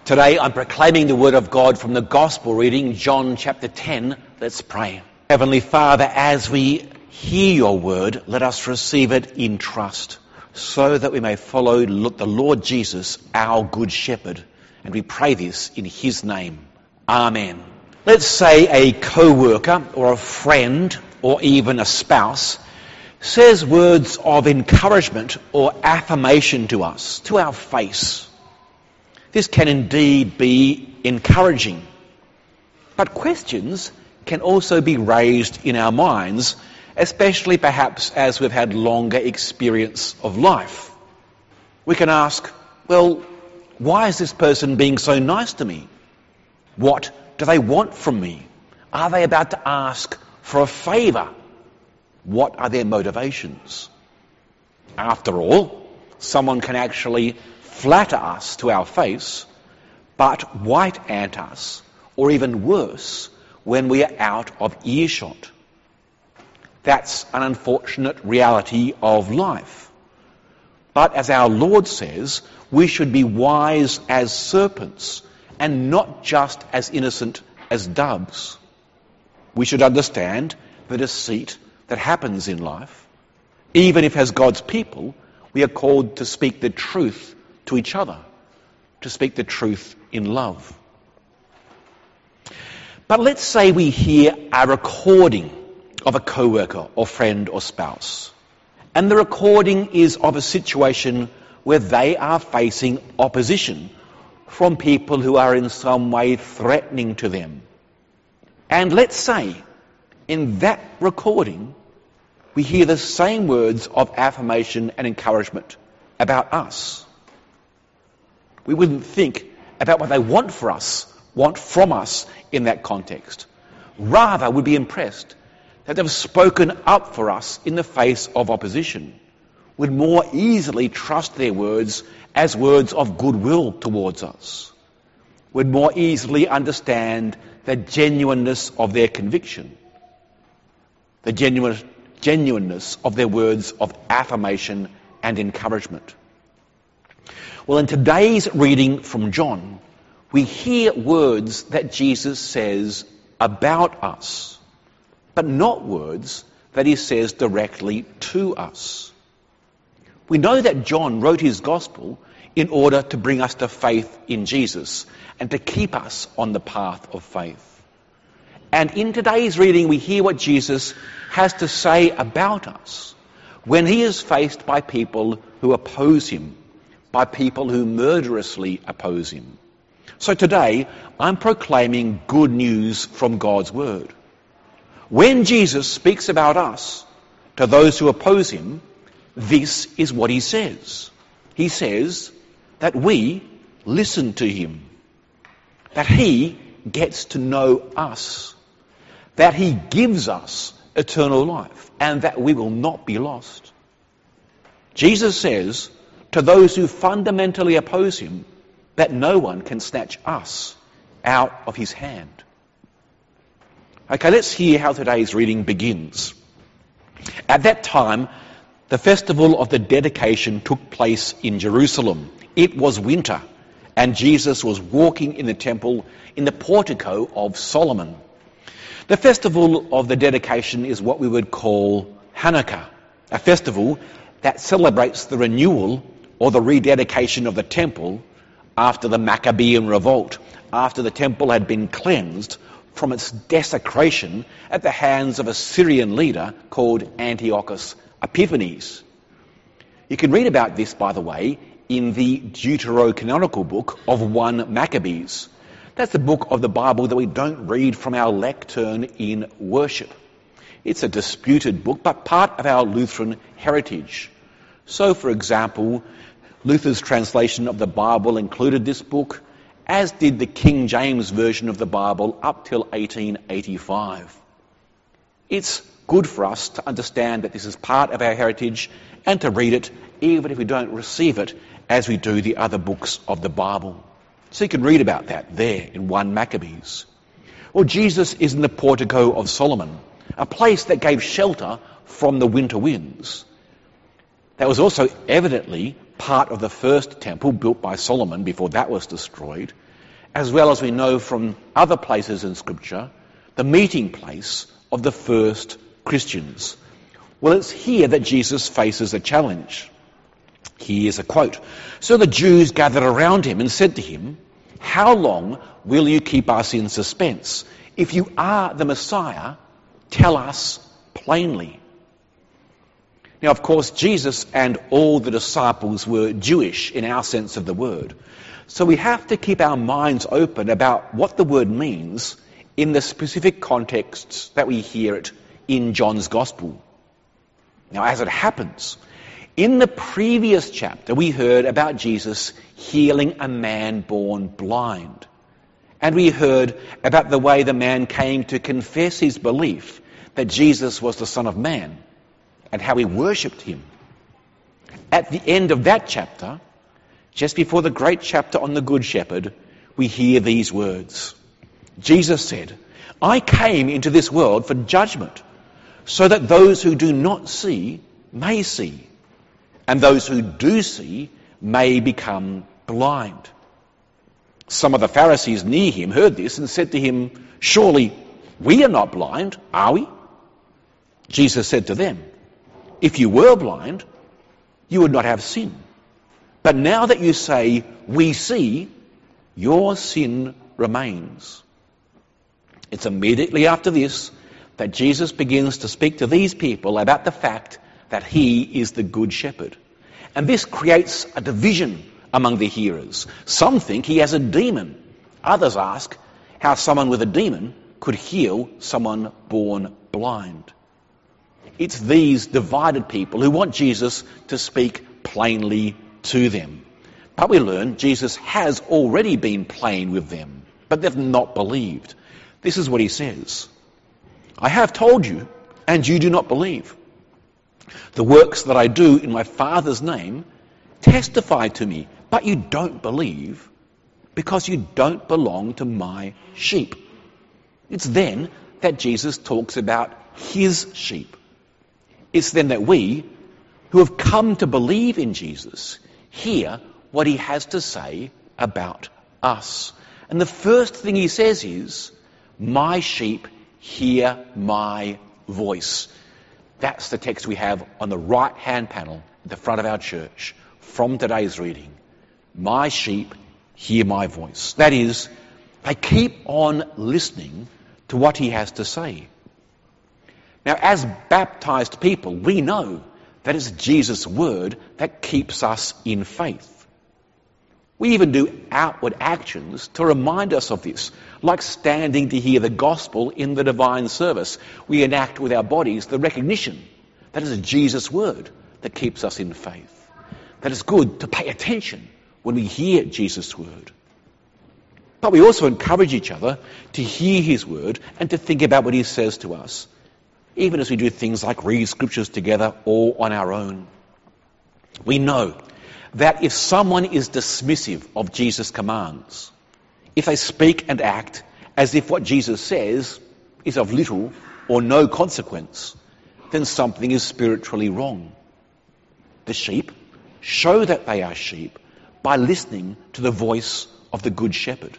Today I'm proclaiming the word of God from the Gospel reading, John chapter 10. Let's pray. Heavenly Father, as we hear your word, let us receive it in trust, so that we may follow the Lord Jesus, our good shepherd. And we pray this in his name. Amen. Let's say a co-worker or a friend or even a spouse says words of encouragement or affirmation to us, to our face. This can indeed be encouraging. But questions can also be raised in our minds, especially perhaps as we've had longer experience of life. We can ask, well, why is this person being so nice to me? What do they want from me? Are they about to ask for a favour? What are their motivations? After all, someone can actually flatter us to our face, but white ant us, or even worse, when we are out of earshot. That's an unfortunate reality of life. But as our Lord says, we should be wise as serpents and not just as innocent as doves. We should understand the deceit that happens in life, even if as God's people we are called to speak the truth to each other, to speak the truth in love. But let's say we hear a recording of a co-worker or friend or spouse, and the recording is of a situation where they are facing opposition from people who are in some way threatening to them. And let's say in that recording we hear the same words of affirmation and encouragement about us. We wouldn't think about what they want from us in that context. Rather, we'd be impressed that they've spoken up for us in the face of opposition. We'd more easily trust their words as words of goodwill towards us. We'd more easily understand the genuineness of their conviction, the genuineness of their words of affirmation and encouragement. Well, in today's reading from John, we hear words that Jesus says about us, but not words that he says directly to us. We know that John wrote his gospel in order to bring us to faith in Jesus and to keep us on the path of faith. And in today's reading, we hear what Jesus has to say about us when he is faced by people who oppose him, by people who murderously oppose him. So today, I'm proclaiming good news from God's word. When Jesus speaks about us to those who oppose him, this is what he says. He says that we listen to him, that he gets to know us, that he gives us eternal life, and that we will not be lost. Jesus says to those who fundamentally oppose him that no one can snatch us out of his hand. Okay, let's hear how today's reading begins. At that time, the festival of the dedication took place in Jerusalem. It was winter, and Jesus was walking in the temple in the portico of Solomon. The festival of the dedication is what we would call Hanukkah, a festival that celebrates the renewal or the rededication of the temple after the Maccabean revolt, after the temple had been cleansed from its desecration at the hands of a Syrian leader called Antiochus Epiphanes. You can read about this, by the way, in the Deuterocanonical book of 1 Maccabees. That's the book of the Bible that we don't read from our lectern in worship. It's a disputed book, but part of our Lutheran heritage. So, for example, Luther's translation of the Bible included this book, as did the King James Version of the Bible up till 1885. It's good for us to understand that this is part of our heritage and to read it even if we don't receive it as we do the other books of the Bible. So you can read about that there in 1 Maccabees. Well, Jesus is in the portico of Solomon, a place that gave shelter from the winter winds. That was also evidently part of the first temple built by Solomon before that was destroyed. as well as we know from other places in Scripture, the meeting place of the first Christians. Well, it's here that Jesus faces a challenge. Here's a quote. So the Jews gathered around him and said to him, "How long will you keep us in suspense? If you are the Messiah, tell us plainly." Now, of course, Jesus and all the disciples were Jewish in our sense of the word. So we have to keep our minds open about what the word means in the specific contexts that we hear it in John's Gospel. Now, as it happens, in the previous chapter, we heard about Jesus healing a man born blind. And we heard about the way the man came to confess his belief that Jesus was the Son of Man and how he worshipped him. At the end of that chapter, just before the great chapter on the Good Shepherd, we hear these words. Jesus said, "I came into this world for judgment, so that those who do not see may see, and those who do see may become blind." Some of the Pharisees near him heard this and said to him, "Surely we are not blind, are we?" Jesus said to them, "If you were blind, you would not have sin. But now that you say, 'We see,' your sin remains." It's immediately after this that Jesus begins to speak to these people about the fact that he is the Good Shepherd. And this creates a division among the hearers. Some think he has a demon. Others ask how someone with a demon could heal someone born blind. It's these divided people who want Jesus to speak plainly to them. But we learn Jesus has already been plain with them, but they've not believed. This is what he says. "I have told you, and you do not believe. The works that I do in my Father's name testify to me, but you don't believe because you don't belong to my sheep." It's then that Jesus talks about his sheep. It's then that we, who have come to believe in Jesus, hear what he has to say about us. And the first thing he says is, "My sheep hear my voice." That's the text we have on the right-hand panel at the front of our church from today's reading. My sheep hear my voice. That is, they keep on listening to what he has to say. Now, as baptized people, we know that it's Jesus' word that keeps us in faith. We even do outward actions to remind us of this, like standing to hear the gospel in the divine service. We enact with our bodies the recognition that it's Jesus' word that keeps us in faith. That it's good to pay attention when we hear Jesus' word. But we also encourage each other to hear his word and to think about what he says to us, even as we do things like read scriptures together or on our own. We know that if someone is dismissive of Jesus' commands, if they speak and act as if what Jesus says is of little or no consequence, then something is spiritually wrong. The sheep show that they are sheep by listening to the voice of the Good Shepherd.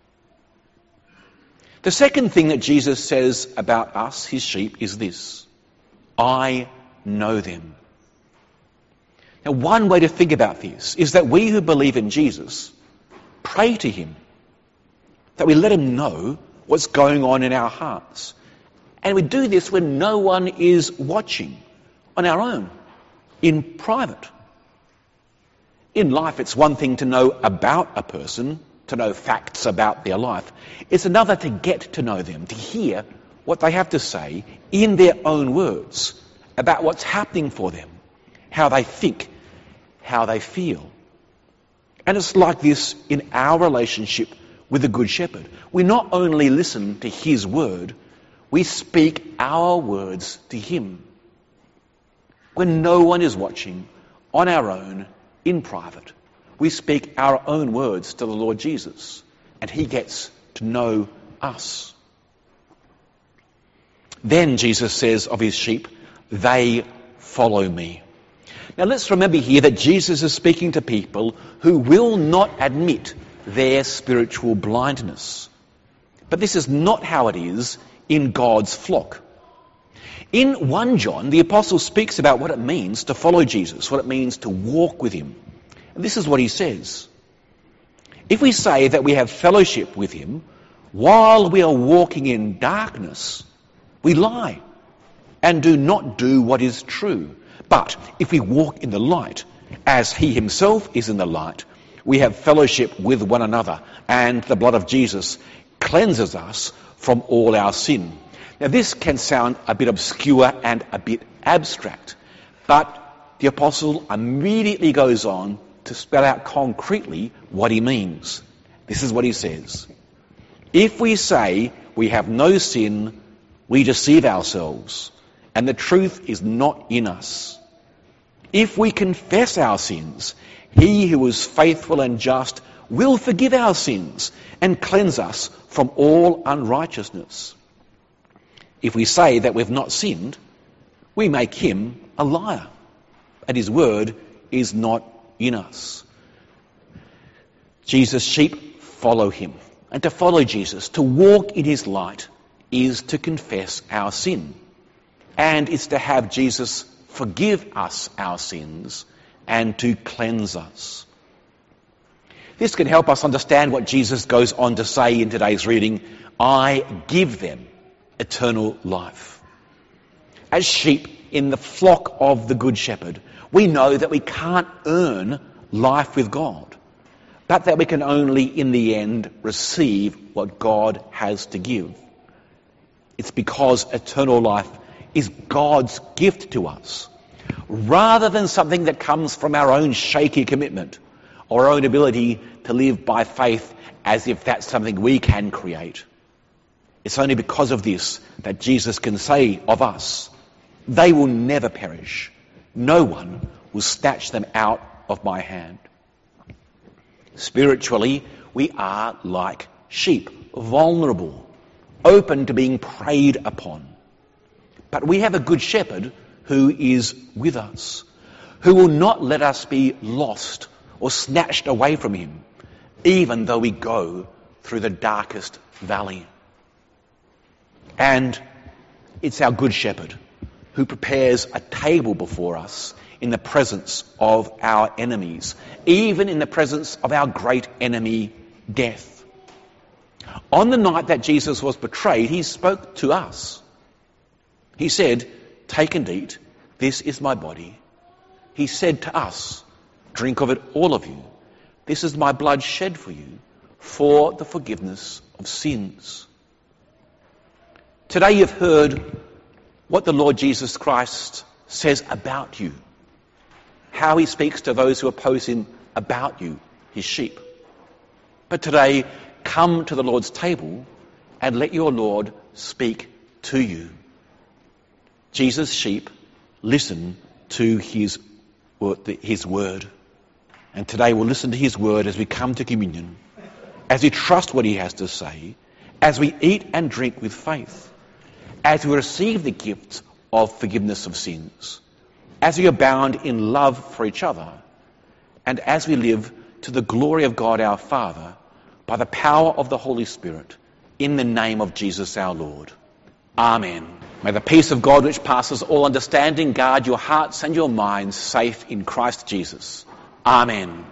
The second thing that Jesus says about us, his sheep, is this: I know them. Now, one way to think about this is that we who believe in Jesus pray to him, that we let him know what's going on in our hearts. And we do this when no one is watching, on our own, in private. In life, it's one thing to know about a person, to know facts about their life. It's another to get to know them, to hear what they have to say in their own words about what's happening for them, how they think, how they feel. And it's like this in our relationship with the Good Shepherd. We not only listen to his word, we speak our words to him. When no one is watching, on our own, in private, we speak our own words to the Lord Jesus, and he gets to know us. Then Jesus says of his sheep, they follow me. Now let's remember here that Jesus is speaking to people who will not admit their spiritual blindness. But this is not how it is in God's flock. In 1 John, the apostle speaks about what it means to follow Jesus, what it means to walk with him. And this is what he says. If we say that we have fellowship with him while we are walking in darkness, we lie and do not do what is true. But if we walk in the light, as he himself is in the light, we have fellowship with one another, and the blood of Jesus cleanses us from all our sin. Now this can sound a bit obscure and a bit abstract, but the apostle immediately goes on to spell out concretely what he means. This is what he says. If we say we have no sin, we deceive ourselves, and the truth is not in us. If we confess our sins, he who is faithful and just will forgive our sins and cleanse us from all unrighteousness. If we say that we've not sinned, we make him a liar, and his word is not in us. Jesus' sheep follow him. And to follow Jesus, to walk in his light, is to confess our sin. And it's to have Jesus forgive us our sins and to cleanse us. This can help us understand what Jesus goes on to say in today's reading. I give them eternal life. As sheep in the flock of the Good Shepherd, we know that we can't earn life with God, but that we can only in the end receive what God has to give. It's because eternal life is God's gift to us, rather than something that comes from our own shaky commitment or our own ability to live by faith as if that's something we can create. It's only because of this that Jesus can say of us, they will never perish. No one will snatch them out of my hand. Spiritually, we are like sheep, vulnerable, open to being preyed upon. But we have a good shepherd who is with us, who will not let us be lost or snatched away from him, even though we go through the darkest valley. And it's our good shepherd who prepares a table before us in the presence of our enemies, even in the presence of our great enemy, death. On the night that Jesus was betrayed, he spoke to us. He said, take and eat, this is my body. He said to us, drink of it, all of you. This is my blood shed for you for the forgiveness of sins. Today you've heard what the Lord Jesus Christ says about you, how he speaks to those who oppose him about you, his sheep. But today, come to the Lord's table and let your Lord speak to you. Jesus' sheep listen to his word. And today we'll listen to his word as we come to communion, as we trust what he has to say, as we eat and drink with faith, as we receive the gift of forgiveness of sins, as we abound in love for each other, and as we live to the glory of God our Father by the power of the Holy Spirit, in the name of Jesus our Lord. Amen. May the peace of God which passes all understanding guard your hearts and your minds safe in Christ Jesus. Amen.